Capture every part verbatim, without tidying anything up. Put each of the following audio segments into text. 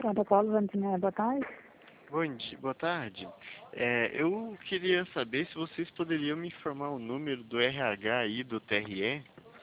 Protocolo Vantinha, boa tarde. Bom dia, boa tarde. É, eu queria saber se vocês poderiam me informar o número do R H aí do T R E.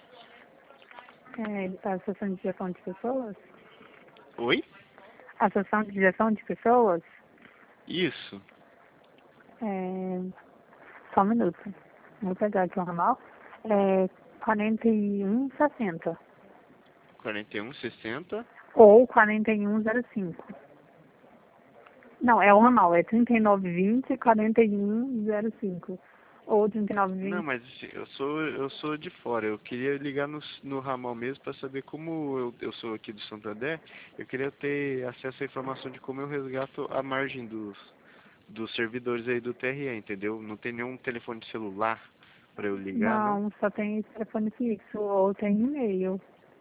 É, a Associação de Gestão de Pessoas? Oi? Associação de Gestão de Pessoas? Isso. É, só um minuto. Vou pegar aqui o ramal. É quarenta e um sessenta. quarenta e um sessenta. Ou quarenta e um zero cinco. Não, é o ramal. É trinta e nove vinte, quarenta e um zero cinco. Ou trinta e nove Não, vinte. mas assim, eu sou eu sou de fora. Eu queria ligar no, no ramal mesmo para saber como eu, eu sou aqui do Santander. Eu queria ter acesso à informação de como eu resgato a margem dos, dos servidores aí do T R E, entendeu? Não tem nenhum telefone de celular para eu ligar, não? Não, só tem esse telefone fixo. Ou tem e-mail.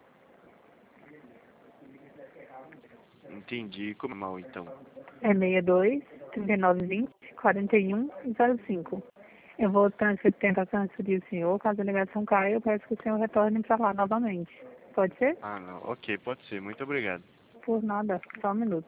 Entendi. Como é mal, então? É sessenta e dois, trinta e nove vinte, quarenta e um zero cinco. Eu vou transferir, tentar transferir o senhor. Caso a ligação caia, eu peço que o senhor retorne para lá novamente. Pode ser? Ah, não. Ok, pode ser. Muito obrigado. Por nada. Só um minuto.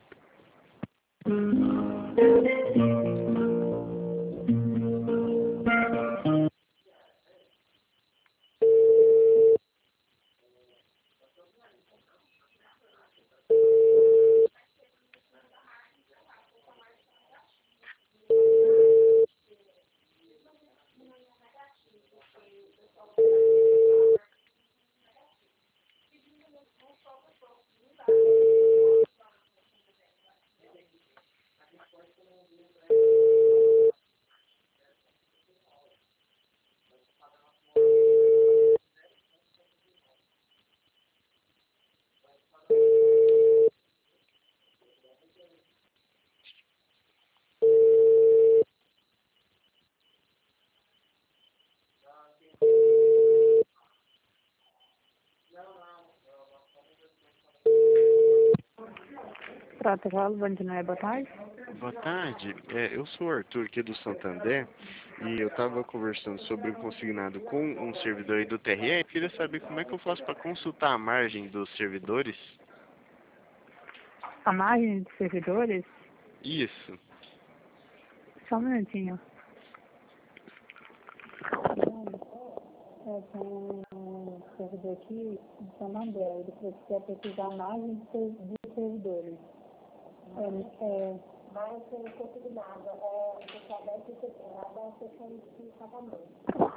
Protocolo Vantinha, boa tarde. Boa tarde. É, eu sou o Arthur aqui do Santander e eu estava conversando sobre o consignado com um servidor aí do T R E. Eu queria saber como é que eu faço para consultar a margem dos servidores. A margem de servidores? Isso. Só um minutinho. É, tem um servidor aqui de Santander. Ele precisa precisar a margem de ser- de servidores. É, é, Mas eu não consigo nada. É, o pessoal deve ter separado a sessão de pagamento.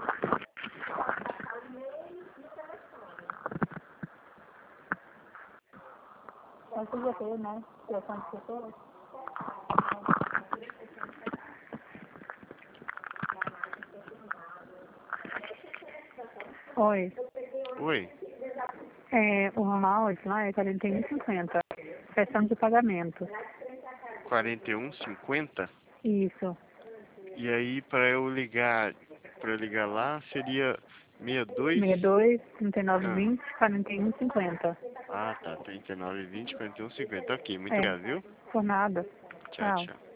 É o C G P, né? Sessão de pessoas. Oi. Oi. É, o ramal de lá é quarenta e um cinquenta. Sessão de pagamento. quarenta e um cinquenta. Isso. E aí para eu ligar, para eu ligar lá seria sessenta e dois. sessenta e dois, trinta e nove Ah, vinte, quarenta e um cinquenta. ah tá. trinta e nove vinte, quarenta e um cinquenta. Ok, muito É, obrigado, viu? por nada. Tchau, Tchau. tchau.